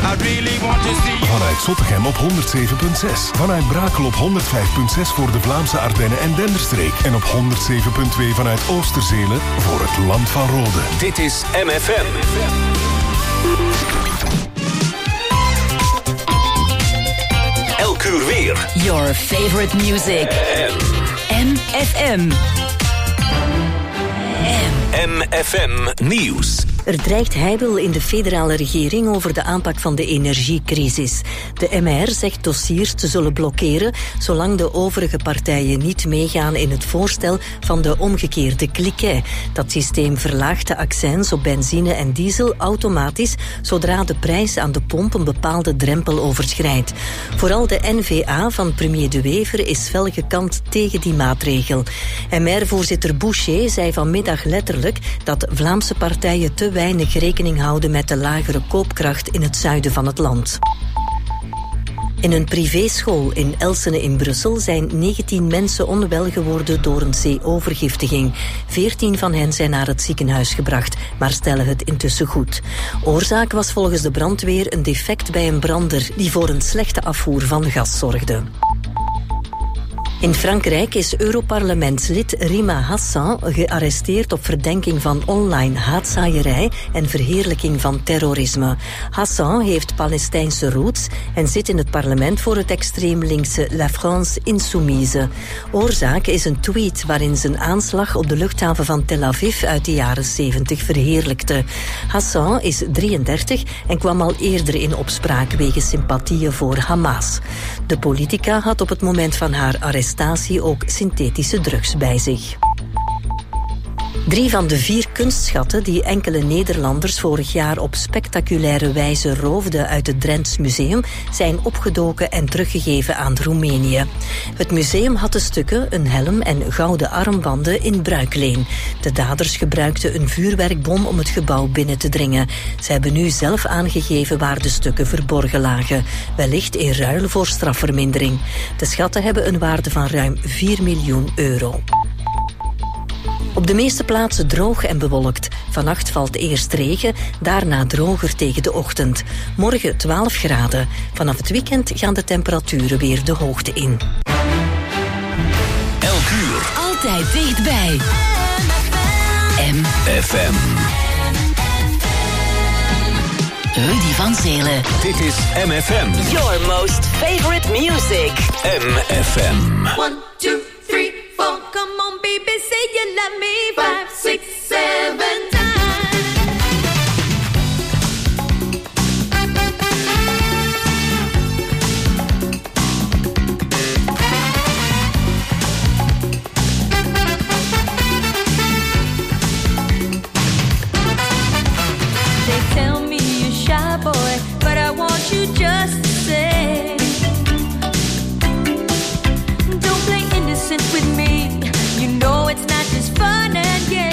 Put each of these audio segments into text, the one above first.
really want to see you. Vanuit Zottegem op 107.6. Vanuit Brakel op 105.6 voor de Vlaamse Ardennen en Denderstreek. En op 107.2 vanuit Oosterzelen voor het Land van Rode. Dit is MFM. Elk uur weer. Your favorite music. MFM. MFM Nieuws. Er dreigt heibel in de federale regering over de aanpak van de energiecrisis. De MR zegt dossiers te zullen blokkeren zolang de overige partijen niet meegaan in het voorstel van de omgekeerde cliquet. Dat systeem verlaagt de accijns op benzine en diesel automatisch zodra de prijs aan de pomp een bepaalde drempel overschrijdt. Vooral de N-VA van premier De Wever is fel gekant tegen die maatregel. MR-voorzitter Boucher zei vanmiddag letterlijk dat Vlaamse partijen te weinig rekening houden met de lagere koopkracht in het zuiden van het land. In een privéschool in Elsene in Brussel zijn 19 mensen onwel geworden door een CO-vergiftiging. 14 van hen zijn naar het ziekenhuis gebracht, maar stellen het intussen goed. Oorzaak was volgens de brandweer een defect bij een brander die voor een slechte afvoer van gas zorgde. In Frankrijk is Europarlementslid Rima Hassan gearresteerd op verdenking van online haatzaaierij en verheerlijking van terrorisme. Hassan heeft Palestijnse roots en zit in het parlement voor het extreem linkse La France Insoumise. Oorzaak is een tweet waarin zijn aanslag op de luchthaven van Tel Aviv uit de jaren 70 verheerlijkte. Hassan is 33 en kwam al eerder in opspraak wegens sympathieën voor Hamas. De politica had op het moment van haar arrestatie ook synthetische drugs bij zich. 3 van de 4 kunstschatten die enkele Nederlanders vorig jaar op spectaculaire wijze roofden uit het Drents Museum zijn opgedoken en teruggegeven aan Roemenië. Het museum had de stukken, een helm en gouden armbanden in bruikleen. De daders gebruikten een vuurwerkbom om het gebouw binnen te dringen. Ze hebben nu zelf aangegeven waar de stukken verborgen lagen. Wellicht in ruil voor strafvermindering. De schatten hebben een waarde van ruim 4 miljoen euro. Op de meeste plaatsen droog en bewolkt. Vannacht valt eerst regen, daarna droger tegen de ochtend. Morgen 12 graden. Vanaf het weekend gaan de temperaturen weer de hoogte in. Elk uur. Altijd dichtbij. MFM. Rudy van Zelen. Dit is MFM. Your most favorite music. MFM. 1, 2, 3, 4. Come on, baby, say you love me. 5, 6, 7 times. They tell me you're shy, boy, but I want you just the same. Don't play innocent with me. You know it's not just fun and games.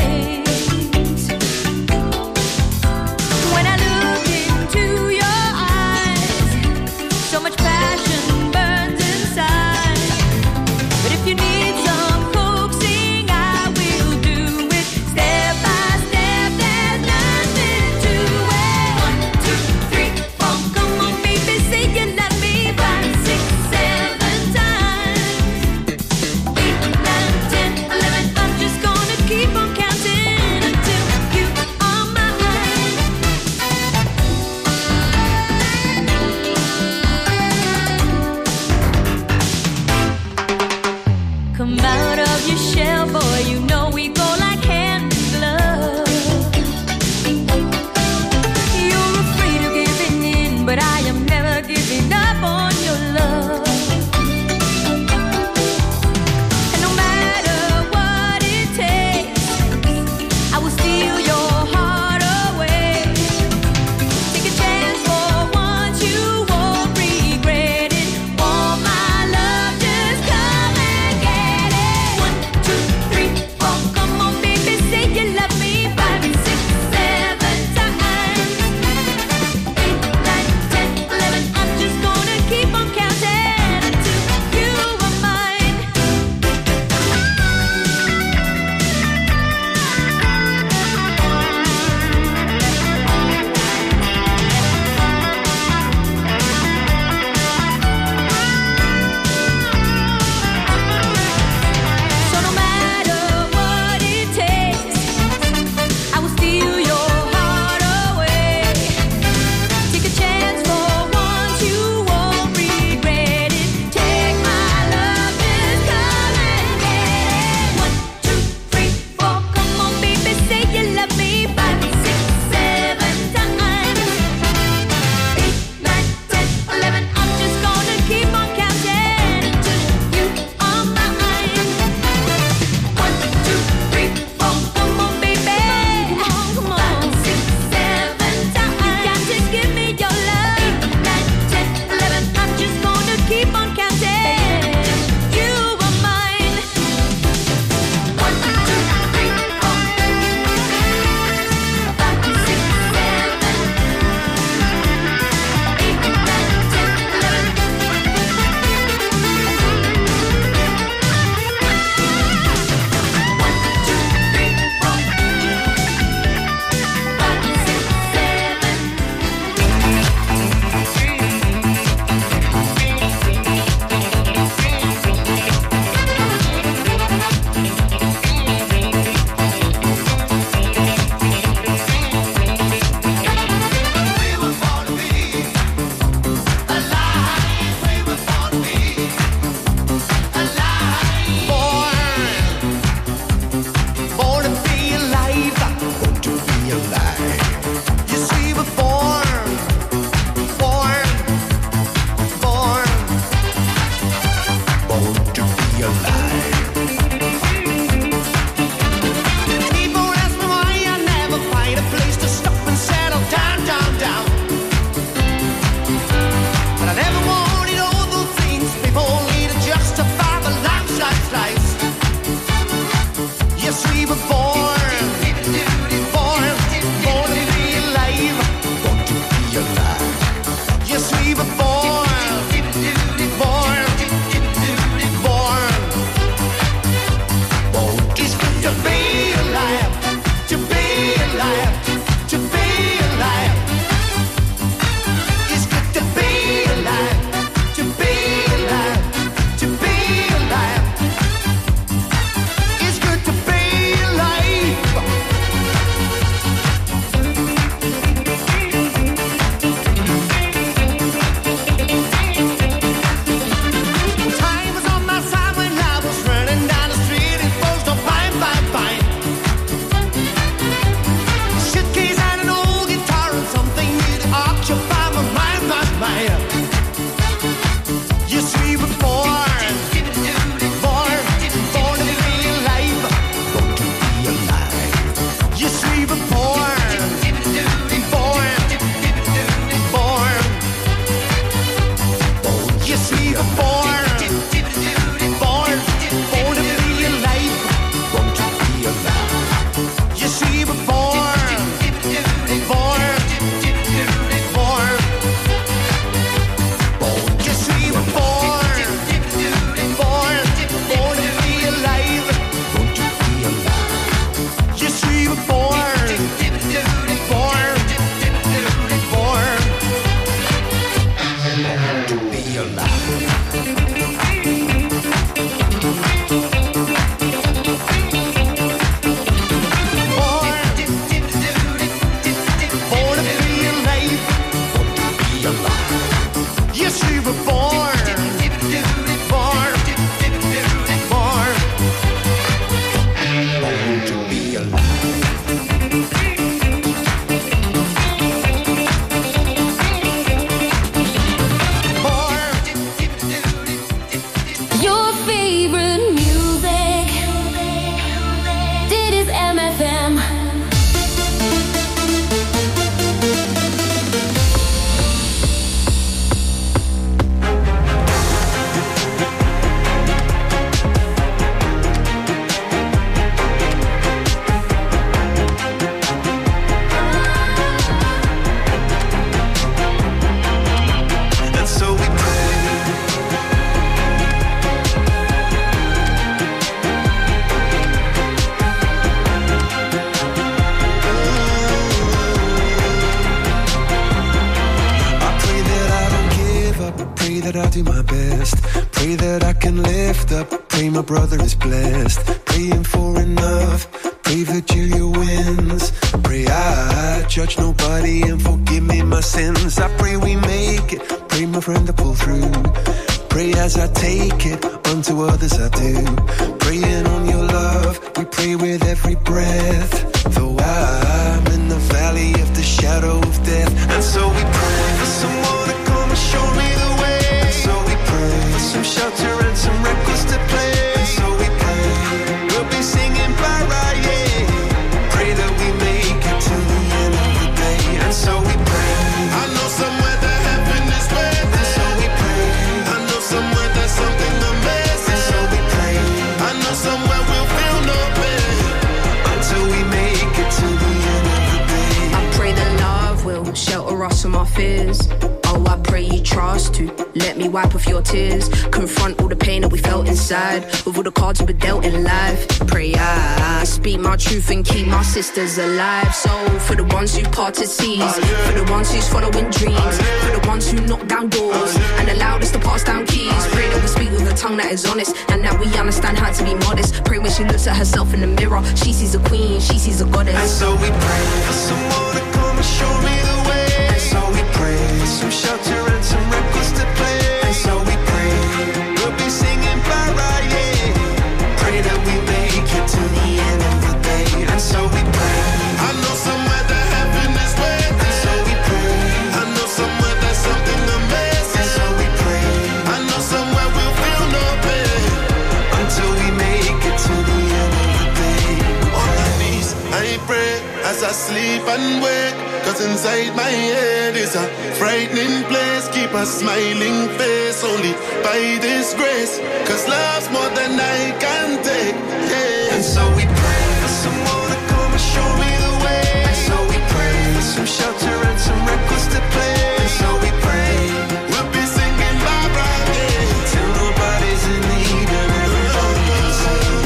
that I do my best. Pray that I can lift up. Pray my brother is blessed. Praying for enough. Pray Virgilia wins. Pray I judge nobody and forgive me my sins. I pray we make it. Pray my friend to pull through. Pray as I take it, unto others I do. Praying on your love, we pray with every breath. Though I'm in the valley of the shadow of death. And so we pray for someone to come and show me the way. And so we pray for some shelter and some records to play. And so we pray, we'll be singing bye-bye, yeah. Pray that we make it to the end of the day. And so we pray, I know somewhere that heaven is waiting. And so we pray, I know somewhere there's something amazing. And so we pray, I know somewhere we'll feel no pain until we make it to the end of the day. I pray that love will shelter us from our fears. Oh, I pray you trust to let me wipe off your tears. Confront all the pain that we felt inside with all the cards we were dealt in life. Pray I speak my truth and keep my sisters alive. So for the ones who parted seas, for the ones who's following dreams, for the ones who knock down doors and allowed us to pass down keys. Pray that we speak with a tongue that is honest and that we understand how to be modest. Pray when she looks at herself in the mirror, she sees a queen, she sees a goddess. And so we pray for someone to come and show me the way. And so we pray for some shelter and some records to play. And so we pray, we'll be singing bye-bye, yeah. Pray that we make it to the end of the day. And so we pray, I know somewhere that heaven is waiting. And so we pray, I know somewhere there's something amazing. And so we pray, I know somewhere we'll feel no pain until we make it to the end of the day. On my knees, I pray as I sleep and wake. Cause inside my head is a frightening place. Keep a smiling face only by this grace. Cause love's more than I can take, yeah. And so we pray for someone to come and show me the way. And so we pray for some shelter and some records to play. And so we pray, we'll be singing bye-bye, yeah. Till nobody's in need and everybody can sing.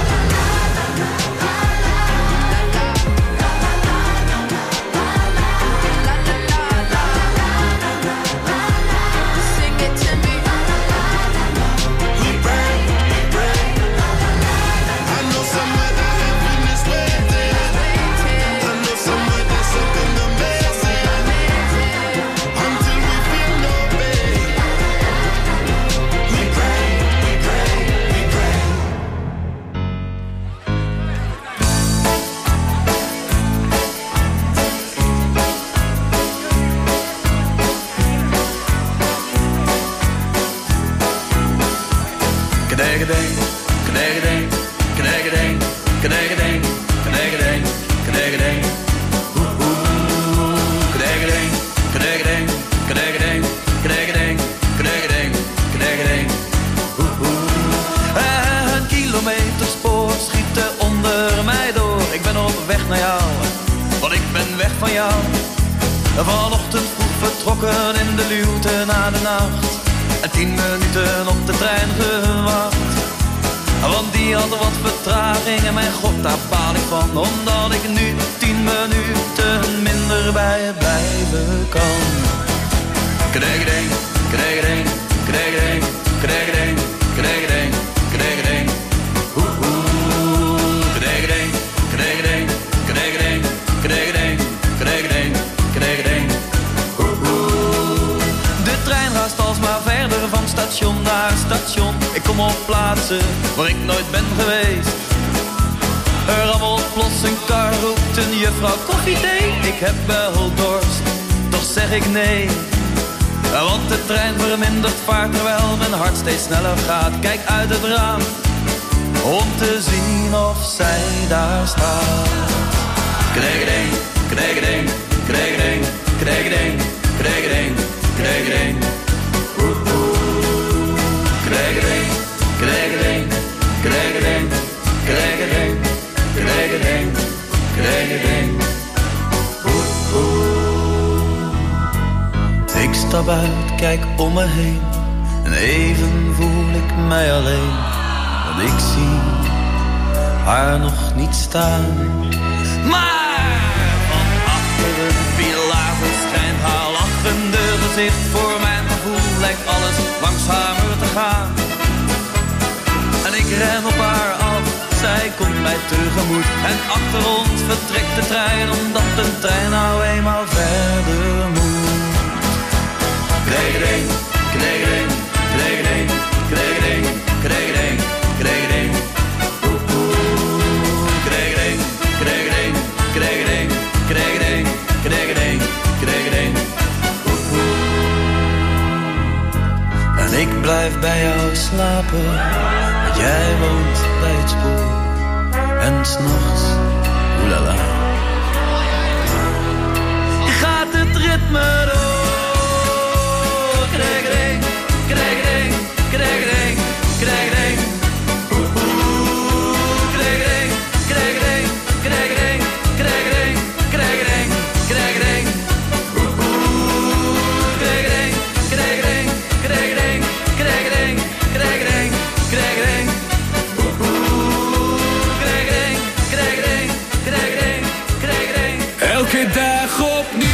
Een kilometerspoor schieten onder mij door. Ik ben op weg naar jou, want ik ben weg van jou. Vanochtend vroeg vertrokken in de luwte na de nacht. En 10 minuten op de trein gewacht. Want die had wat vertraging en mijn god, daar baal ik van. Omdat ik nu 10 minuten minder bij je blijven kan. Kregeding, kregeding, kregeding, kregeding, kregeding, kregeding. Kregeding, kregeding, kregeding, kregeding, kregeding, kregeding. De trein raast alsmaar verder van station naar station. Ik kom op plaatsen waar ik nooit ben geweest. Er rammelt plots een kar, roept een juffrouw koffie, thee. Ik heb wel dorst, toch zeg ik nee. Want de trein vermindert vaart terwijl mijn hart steeds sneller gaat. Kijk uit het raam om te zien of zij daar staat. Kregeding, kregeding, kregeding, kregeding, kregeding, kregeding. Kregeding, kregeding, kregeding, kregeding, kregeding, kregeding. Ik stap uit, kijk om me heen en even voel ik mij alleen. Want ik zie haar nog niet staan. Maar van achter een pilaar verschijnt haar lachende gezicht. Voor mijn gevoel lijkt alles langzamer te gaan. En ik ren op haar af, zij komt mij tegemoet. En achter ons vertrekt de trein, omdat de trein nou eenmaal verder moet. Kregering, kregering, kregering, kregering, kregering, kregering. Kregering, kregering, kregering, kregering, kregering, kregering. En ik blijf bij jou slapen, want jij woont bij het spoor. En 's nachts, oelala, gaat het ritme door. Kregering, kregering, kregering, kregering. Kregering, kregering, kregering, kregering, kregering, kregering. Kregering, kregering, kregering, kregering, kregering, kregering. Kregering, kregering, kregering, kregering. Elke dag opnieuw.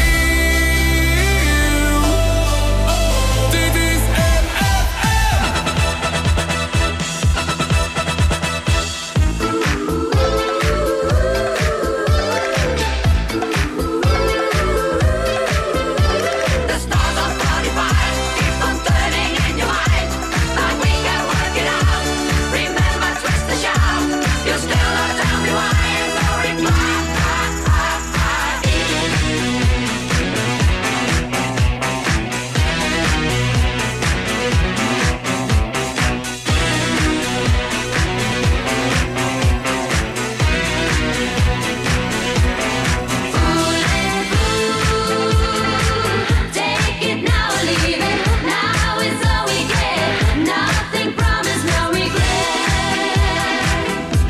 Dit is The stars are 45, keep on turning in your mind. But we can work it out. Remember, twist the shout. You still not tell me why. No reply. Take it now or leave it. Now is all we get. Nothing promised, no regret.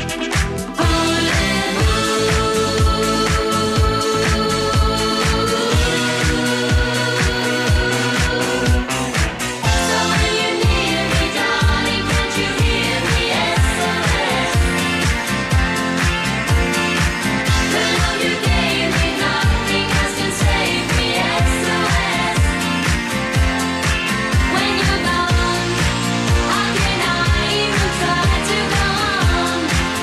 So when you need me, darling, can't you hear me? SOS. The love you gave me, nothing else can save me. SOS. When you're gone, how can I even try to go on?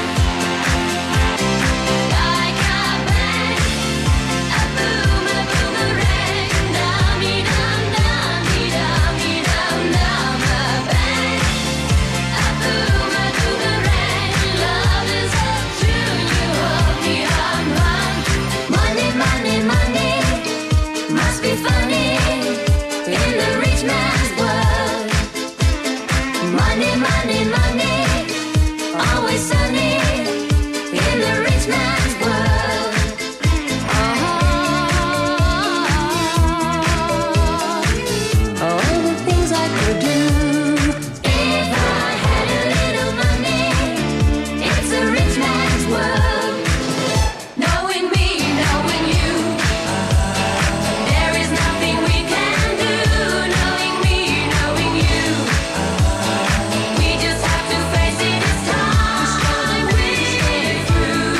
Like a bang, a boom, a boomerang, dum-dee-dum, dum-dee-dum, dum-dum, a bang, a boom, a boomerang. Love is up to you, hold me on. Money, money, money, must be funny in the rich man's world. Money, money, money, always sunny in the rich man's world. All the things I could do if I had a little money. It's a rich man's world. Knowing me, knowing you, there is nothing we can do. Knowing me, knowing you, we just have to face it as time we're through.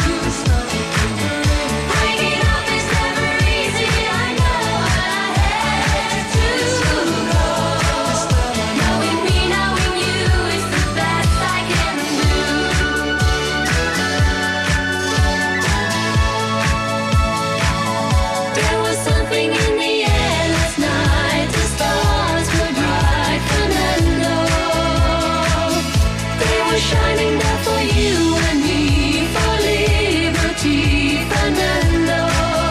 Breaking up is never easy, I know, but I had to go. Knowing me, knowing you is the best I can do. There was something in the air last night. The stars were bright, Fernando. They were shining there for you and me, for liberty, Fernando.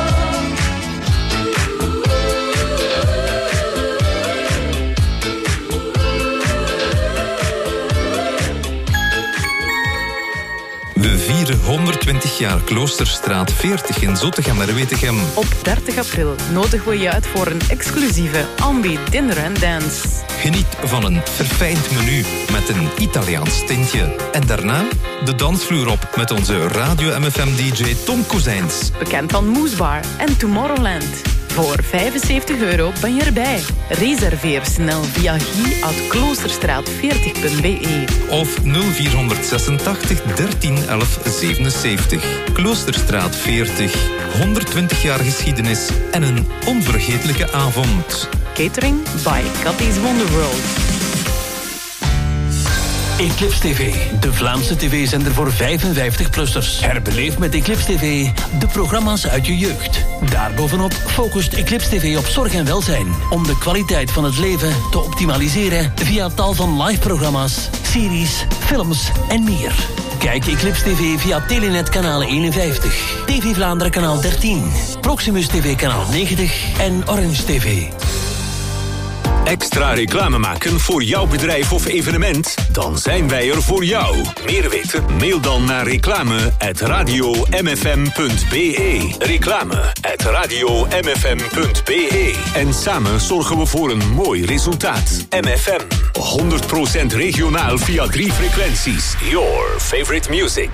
We vieren 120 jaar Kloosterstraat 40 in Zottegem-Merwetegem. Op 30 april nodigen we je uit voor een exclusieve Ambi Dinner and Dance. Geniet van een verfijnd menu met een Italiaans tintje. En daarna de dansvloer op met onze Radio MFM-dj Tom Kozijns. Bekend van Moesbar en Tomorrowland. Voor €75 ben je erbij. Reserveer snel via guy@kloosterstraat40.be Of 0486 13 11 77. Kloosterstraat 40. 120 jaar geschiedenis en een onvergetelijke avond. catering by Cathy's Wonderworld. Eclipse TV, de Vlaamse tv-zender voor 55-plussers. Herbeleef met Eclipse TV de programma's uit je jeugd. Daarbovenop focust Eclipse TV op zorg en welzijn. Om de kwaliteit van het leven te optimaliseren via tal van live-programma's, series, films en meer. Kijk Eclipse TV via Telenet kanaal 51, TV Vlaanderen kanaal 13, Proximus TV kanaal 90 en Orange TV. Extra reclame maken voor jouw bedrijf of evenement? Dan zijn wij er voor jou. Meer weten? Mail dan naar reclame@radiomfm.be. Reclame@radiomfm.be. En samen zorgen we voor een mooi resultaat. MFM. 100% regionaal via 3 frequenties. Your favorite music.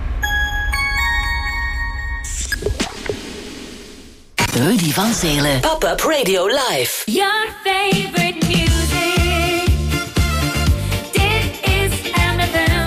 Rudy van Zelen. Pop-up Radio Live. Your favorite music. Dit is MFM.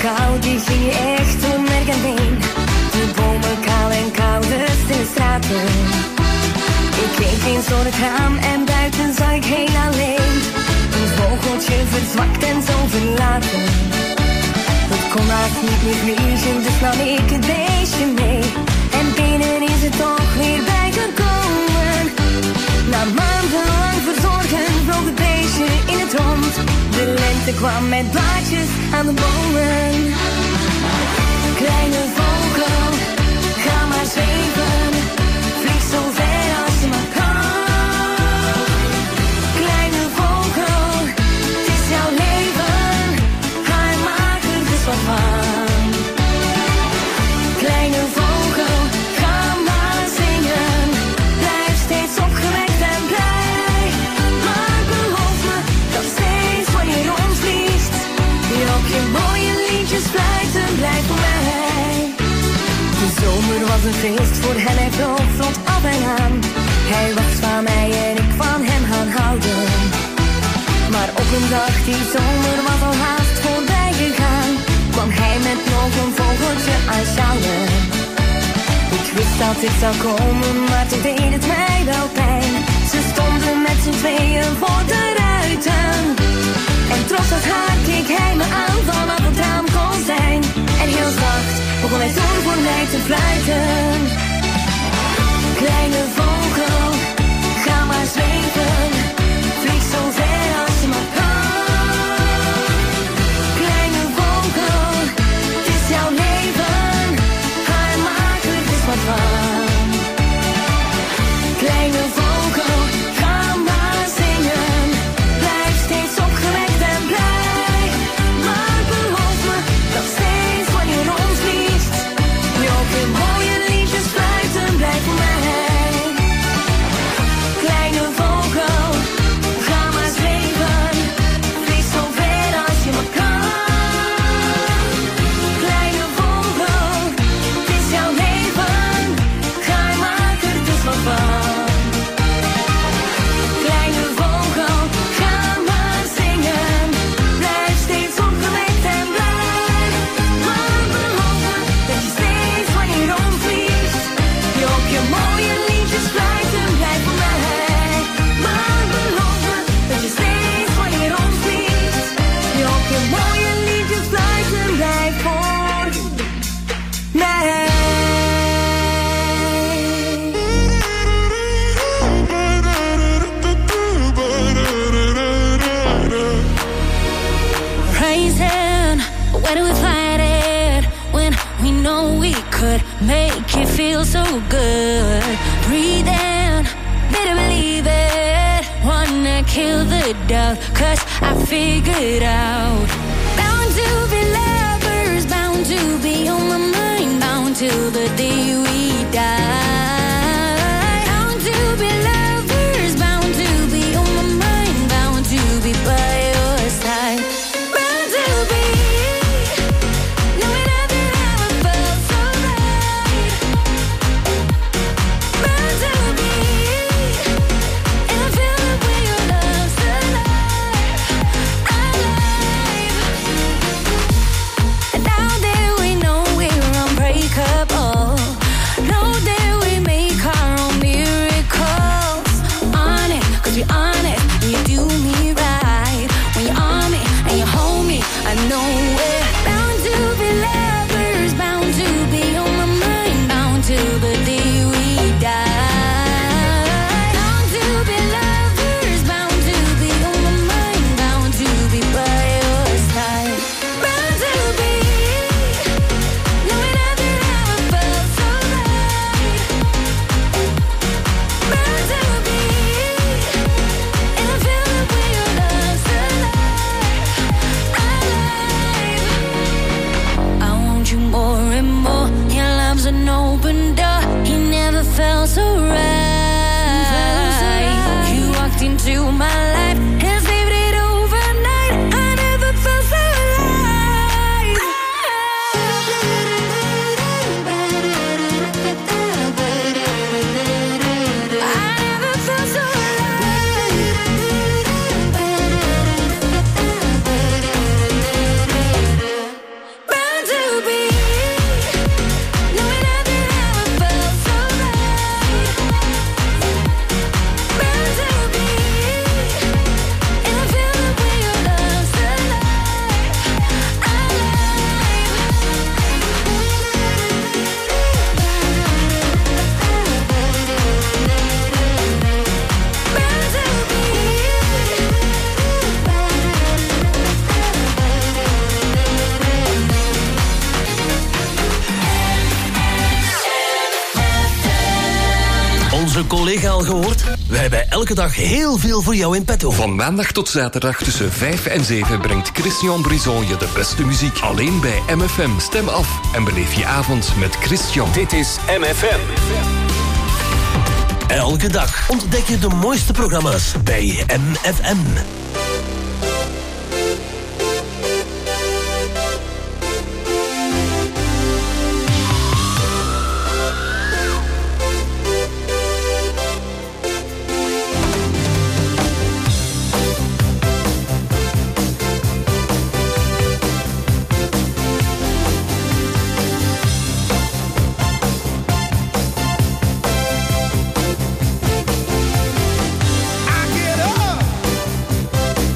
koud, die ging je echt door nergens heen. De bomen kaal en koud, de stille straten. Ik keek eens door het raam en buiten zag ik heel alleen. Een vogeltje verzwakt en zo verlaten. Het kon haast niet meer vliegen, dus nam ik het beestje mee. En binnen is het toch weer bijgekomen. Na maandenlang verzorgen vloog het beestje in het rond. De lente kwam met blaadjes aan de bomen. Kleine vogel, ga maar zweven. Vlieg zo ver als je maar kan. Kleine vogel, het is jouw leven. Ga en maak er dus wat van. Kleine vogel, ga maar zingen. Blijf steeds opgewekt en blij. Maar beloof me dat steeds wanneer je rondvliegt, je ook je mooie liedjes fluiten blijft voor mij. De zomer was een feest voor hem, hij vloog vlot af en aan. Hij was van mij en ik van hem gaan houden. Maar op een dag die zomer was al haast voorbij gegaan, kwam hij met nog een vogeltje aanschouwen. Ik wist dat dit zou komen, maar toen deed het mij wel pijn. Ze stonden met z'n tweeën voor de ruiten. En trots dat haar keek hij me aan vanaf het raam kon zijn. En heel zacht begon hij toen voor mij te fluiten. Kleine vogel, ga maar zweven. Vlieg zo ver als je maar kan. Kleine vogel, het is jouw leven. Ga en maak er dus wat van. Kleine vogel, ga maar zingen. Blijf steeds opgewekt en blij. Maar beloof me dat steeds wanneer je rondvliegt, je ook weer mooie liedjes fluiten blijft voor mij. Kleine vogel, ga maar zweven. Vlieg zo ver als je maar kan. Kleine vogel, het is jouw leven. Ga en maak er dus wat van. Kleine vogel, ga maar zingen. Blijf steeds opgewekt en blij. Maar beloof me dat je steeds wanneer je rondvliegt, je ook je mooie liedjes fluiten blijft voor mij. Maar beloof me dat je steeds wanneer je rondvliegt, je ook je mooie liedjes fluiten blijft voor mij. Raising, where do we find it? When we know we could make it feel so good. Breathing, better believe it. Wanna kill the doubt, 'cause I figured out. Bound to be lovers, bound to be on my mind, bound till the day we die. Bound to be lovers, bound to be on my mind, bound to be by your side. Bound to be, knowing nothing ever felt so right. Bound to be, and I feel the way your love's alive. And now that we know we're unbreakable, know that we make our own miracles. On it, 'cause we're on it, and you do me right. When you're on me and you hold me, I know we're bound to be lovers, bound to be on my mind, bound till the day we die. Bound to be lovers, bound to be on my mind, bound to be by your side. Bound to be, knowing nothing ever felt so right. Bound to be, and I feel the way your love's alive. I want you more and more. Your love's an open door. You never felt so right. You walked into my life and saved it overnight. I never felt so alive. I never felt so alive. onze collega al gehoord? Wij hebben elke dag heel veel voor jou in petto. Van maandag tot zaterdag tussen 5 en 7 brengt Christian Brison je de beste muziek. Alleen bij MFM. Stem af en beleef je avond met Christian. Dit is MFM. Elke dag ontdek je de mooiste programma's bij MFM. I get up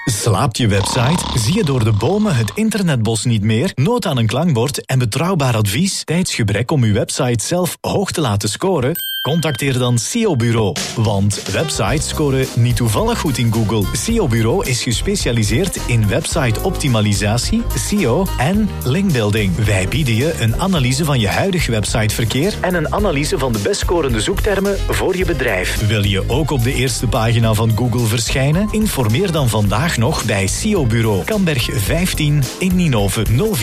Slaapt je website? Zie je door de bomen het internetbos niet meer? Nood aan een klankbord en betrouwbaar advies? Tijdsgebrek om uw website zelf hoog te laten scoren? Contacteer dan SEO Bureau. Want websites scoren niet toevallig goed in Google. SEO Bureau is gespecialiseerd in website-optimalisatie, SEO en linkbuilding. Wij bieden je een analyse van je huidig websiteverkeer en een analyse van de best scorende zoektermen voor je bedrijf. Wil je ook op de eerste pagina van Google verschijnen? Informeer dan vandaag nog bij SEO Bureau. Kamberg 15 in Ninove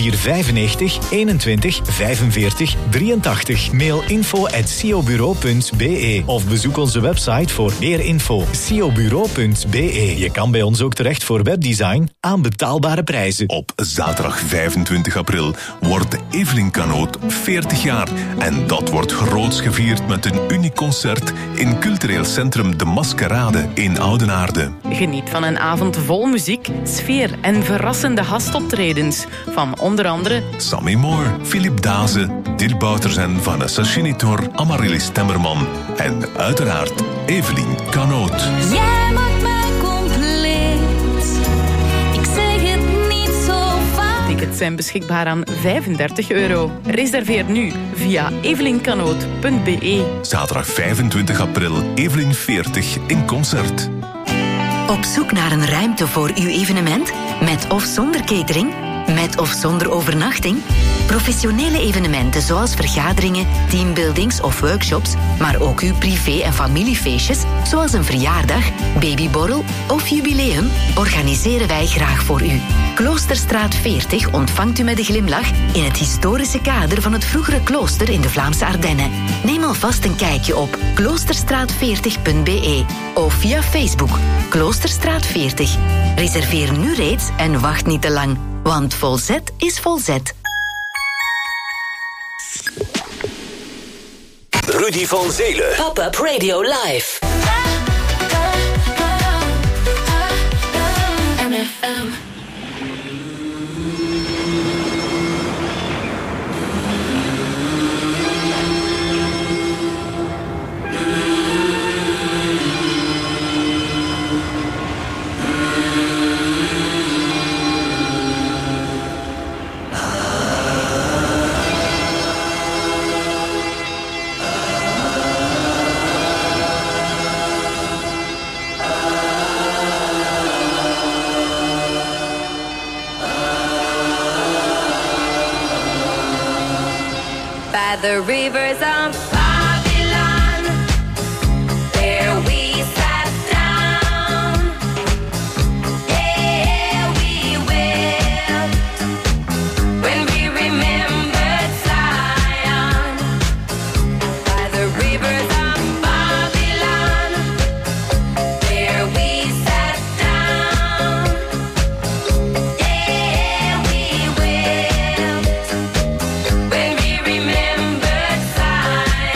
0495 21 45 83. Mail info@seobureau.be of bezoek onze website voor meer info. seobureau.be. Je kan bij ons ook terecht voor webdesign aan betaalbare prijzen. Op zaterdag 25 april wordt Evelien Kanoot 40 jaar. En dat wordt groots gevierd met een uniek concert in cultureel centrum De Maskerade in Oudenaarde. Geniet van een avond vol muziek, sfeer en verrassende gastoptredens van onder andere Sammy Moore, Philip Daze, Dirk Bouters en Vanessa Chinitor, Amaryllis Temmerman en uiteraard Evelien Kanoot. Jij maakt mij compleet. Ik zeg het niet zo vaak. Tickets zijn beschikbaar aan €35. Reserveer nu via evelinkanoot.be. Zaterdag 25 april, Evelien 40 in concert. Op zoek naar een ruimte voor uw evenement? Met of zonder catering? Met of zonder overnachting? Professionele evenementen zoals vergaderingen, teambuildings of workshops, maar ook uw privé- en familiefeestjes, zoals een verjaardag, babyborrel of jubileum, organiseren wij graag voor u. Kloosterstraat 40 ontvangt u met een glimlach in het historische kader van het vroegere klooster in de Vlaamse Ardennen. Neem alvast een kijkje op kloosterstraat40.be of via Facebook Kloosterstraat 40. Reserveer nu reeds en wacht niet te lang, want volzet is volzet. Rudy van Zelen. Pop-up Radio Live. MFM. By the rivers of Babylon, there we sat down. Yeah, we wept when we remembered Zion. By the rivers of Babylon, there we sat down. Yeah, we wept when we remembered Zion.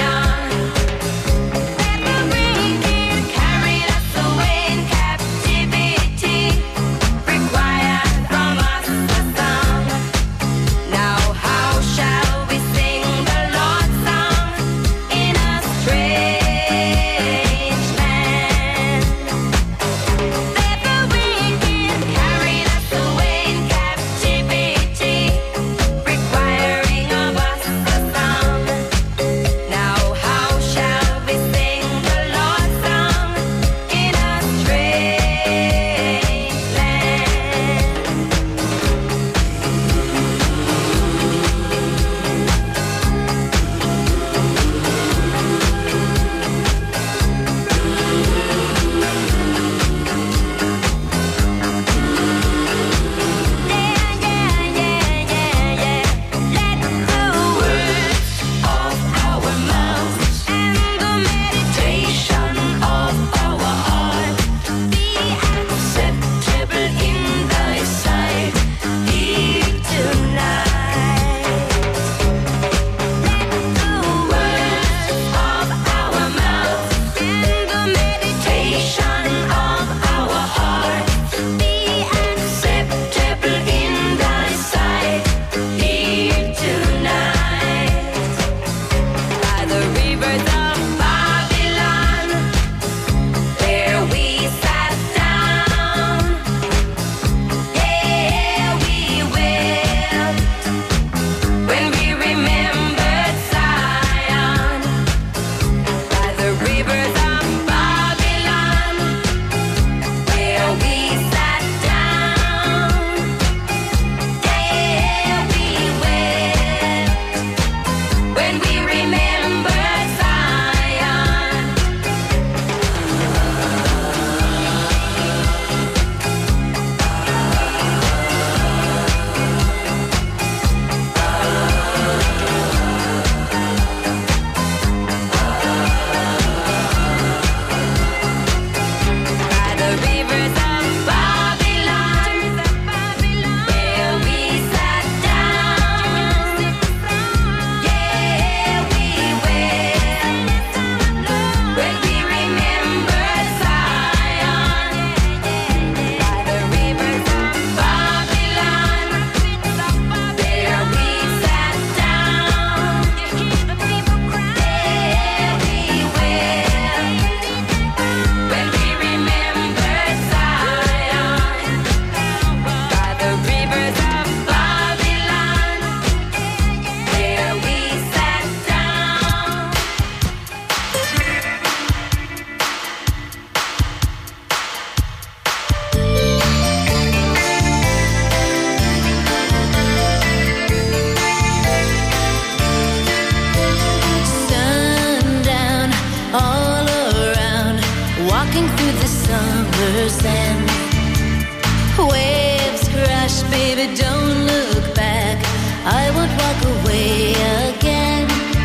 baby, don't look back. I won't walk away again.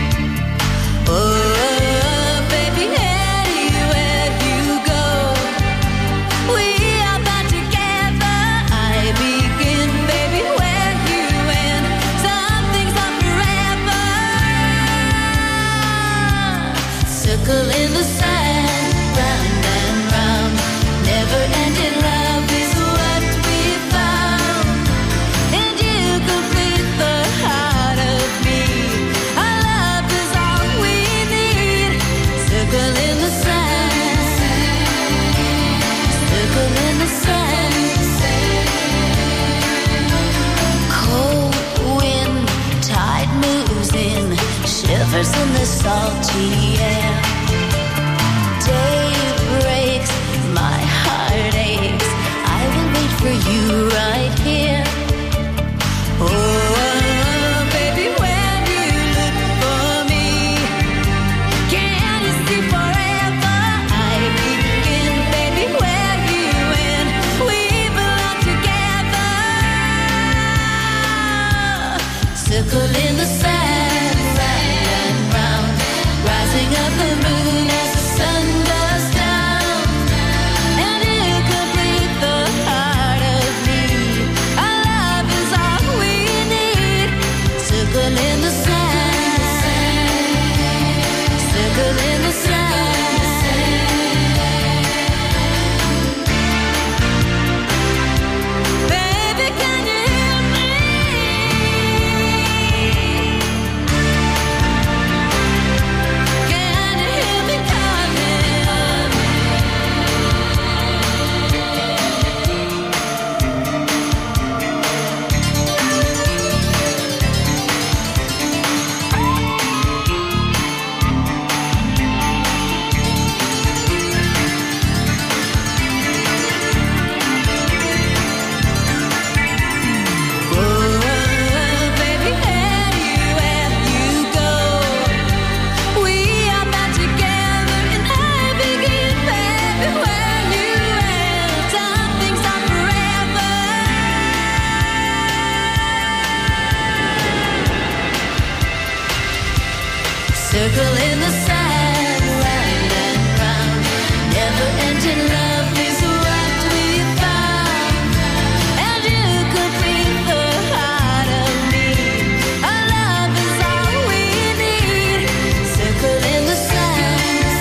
Oh, baby, anywhere you go, we are bound together. I begin, baby, where you end. Some things are forever. Circle in the sand, round and round. Never-ending love is what we found. And you complete the heart of me. Our love is all we need. Circle in the sand. Circle in the sand. Cold wind, tide moves in, shivers in the salty air. Day breaks, my heart aches. I will wait for you right here. Oh, baby, when you look for me, can you see forever? I begin, baby, where you end. We belong together. Circle in the sand, round and round, rising up the moon as the sun goes down. And you complete the heart of me. Our love is all we need. Circle in the sand. Circle in the sand. Baby, can you hear me? Can you hear me coming? Oh, baby, anywhere you go, we are bound together. And I begin, baby, where you end. Some things are forever. Circle in the sand, round and round. Never-ending love is what we found. And you complete the heart of me. Our love is all we need. Circle in the sand.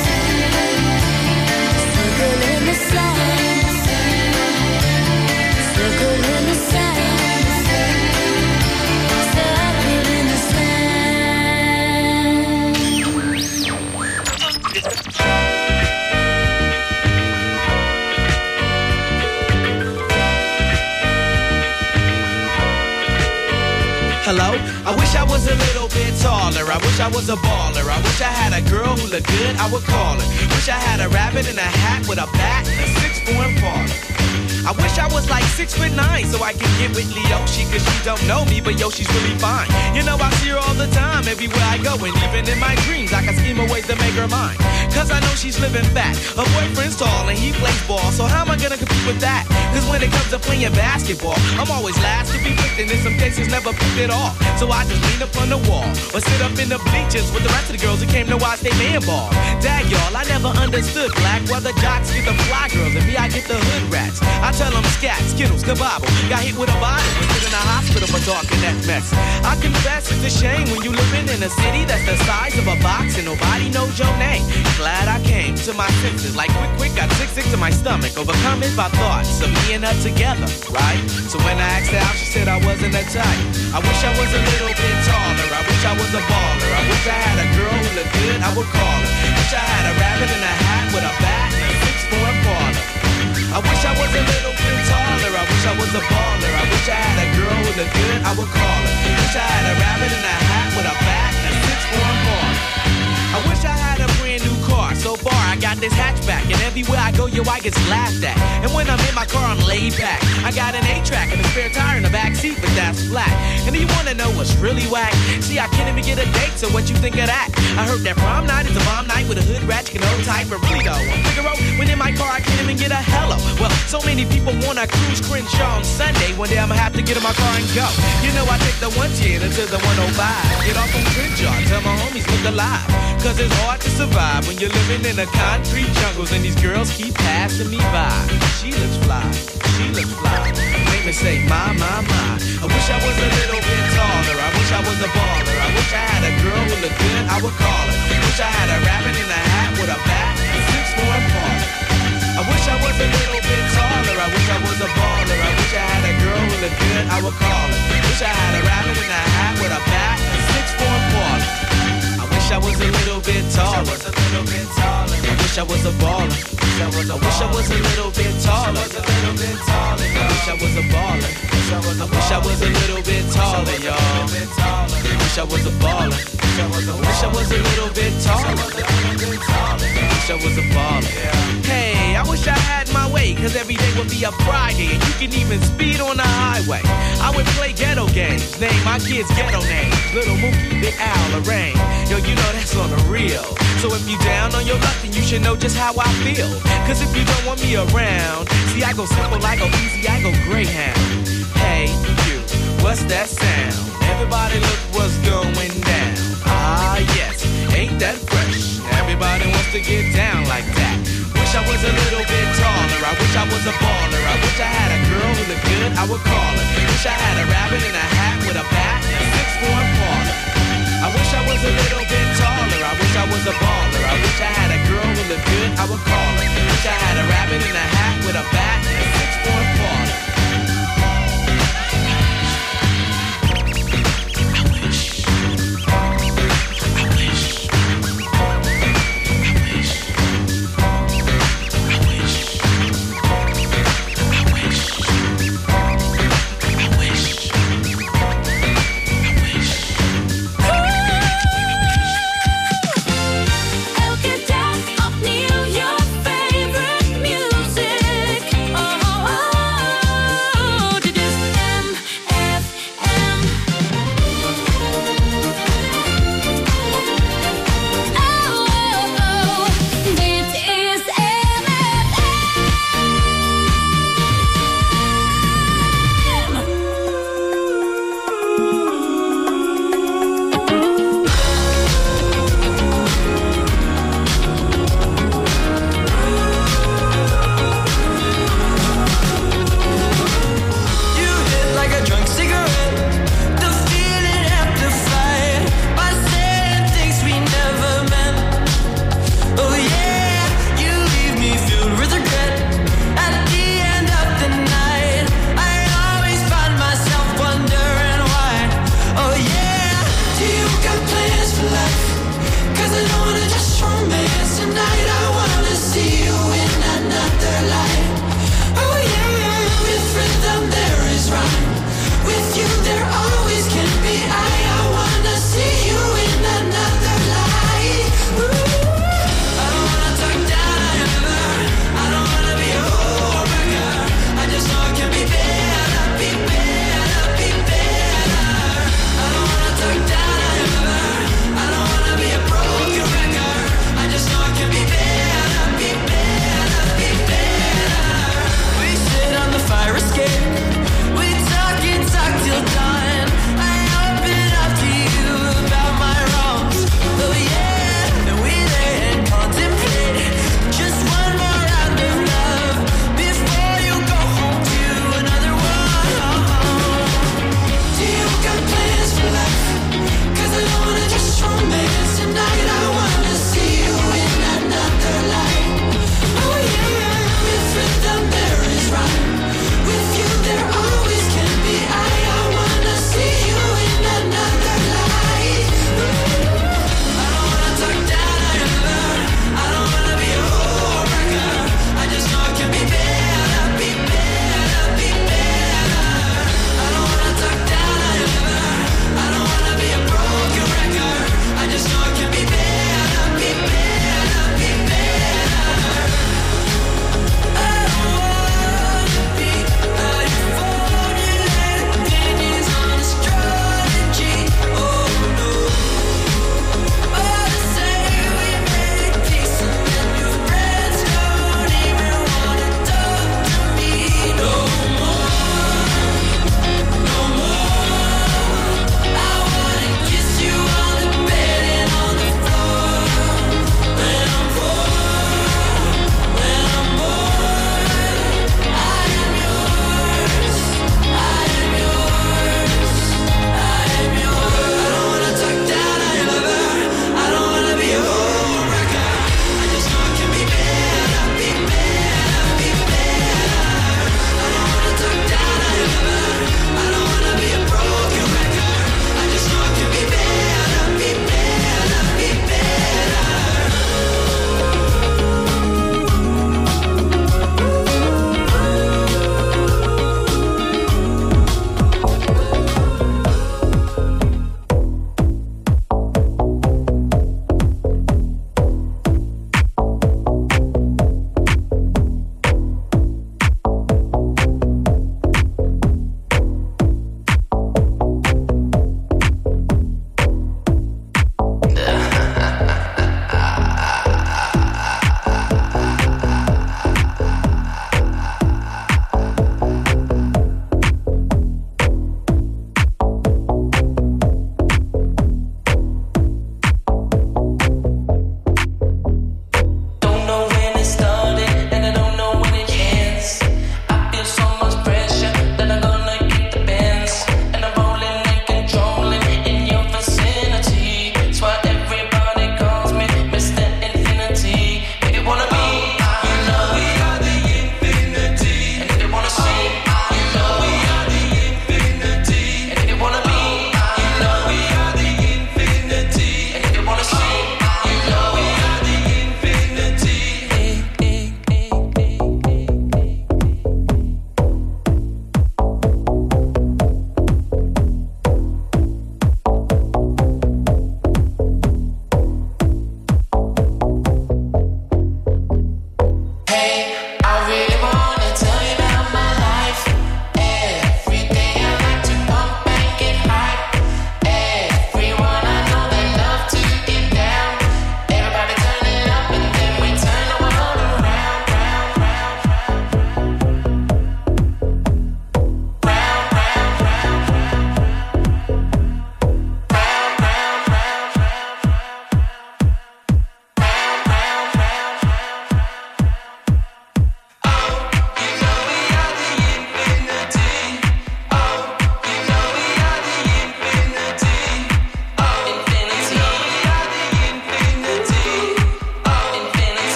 Circle in the sand. Circle in the sand. Circle in the sand. Hello? I wish I was a little bit taller. I wish I was a baller. I wish I had a girl who looked good, I would call her. Wish I had a rabbit in a hat with a bat and a 6'4" parlor. I wish I was like 6'9" so I could get with Leoshi, cause she don't know me, but yo, she's really fine. You know I see her all the time, everywhere I go, and even in my dreams I can scheme a ways to make her mine. Cause I know she's living fat. Her boyfriend's tall and he plays ball, so how am I gonna compete with that? Cause when it comes to playing basketball, I'm always last to be picked, and in some cases never picked at all. So I just lean up on the wall or sit up in the bleachers with the rest of the girls who came to watch they man ball. Dag y'all, I never understood black, why the jocks get the fly girls and me I get the hood rats. I tell them scat, skittles, kabobble. Got hit with a bottle and put in a hospital for talking that mess. I confess it's a shame when you living in a city that's the size of a box and nobody knows your name. Glad I came to my senses, like quick, got sick to my stomach, overcome it by thoughts of me and her together, right? So when I asked her out, she said I wasn't that type. I wish I was a little bit taller. I wish I was a baller. I wish I had a girl who looked good, I would call her. Wish I had a rabbit in a hat with a bat and a 6'4" parlor. I wish I was a little bit taller. I wish I was a baller. I wish I had a girl who looked good, I would call her. Wish I had a rabbit in a hat with a bat and a 6'4" parlor. I wish I had a brand new car. So far I got got this hatchback, and everywhere I go, yo, I get laughed at. And when I'm in my car, I'm laid back. I got an 8-track and a spare tire in the back seat, but that's flat. And do you wanna know what's really whack? See, I can't even get a date, so what you think of that? I heard that prom night is a bomb night with a hood rat, you can hold tight, but really though, I'm Figaro, when in my car, I can't even get a hello. Well, so many people wanna cruise Crenshaw on Sunday. One day I'ma have to get in my car and go. You know, I take the 110 to the 105. Get off on Crenshaw, tell my homies look alive. Cause it's hard to survive when you're living in the concrete jungles and these girls keep passing me by. She looks fly, she looks fly. Make me say, my. I wish I was a little bit taller. I wish I was a baller. I wish I had a girl who looked good, I would call her. Wish I had a rabbit in a hat with a bat and 6 4 party. I wish I was a little bit taller. I wish I was a baller. I wish I had a girl who looked good, I would call her. Wish I had a rabbit in a hat with a bat and 6 4 party. I wish I was a little bit taller. I wish I was a baller. I wish I was a little bit taller. I wish I was a baller. I wish I was a little bit taller, y'all. I wish I was a baller. I wish I was a little bit taller. I wish I was a baller. Hey, I wish I had my way, cause every day would be a Friday, and you can even speed on the highway. I would play ghetto games, name my kids ghetto names. Little Mookie, Big Al, Lorraine. Yo, you know that's on the real. So if you down on your luck, then you should know just how I feel. Cause if you don't want me around, see, I go simple, I go easy, I go Greyhound. Hey, you, what's that sound? Everybody look what's going down. Ah, yes, ain't that fresh? Everybody wants to get down like that. Wish I was a little bit taller. I wish I was a baller. I wish I had a girl who looked good, I would call her. Wish I had a rabbit in a hat with a bat and a 6 4 party. I wish I was a little bit taller. I wish I was a baller. I wish I had a girl who looked good, I would call her. Wish I had a rabbit in a hat with a bat and a 6 4 party.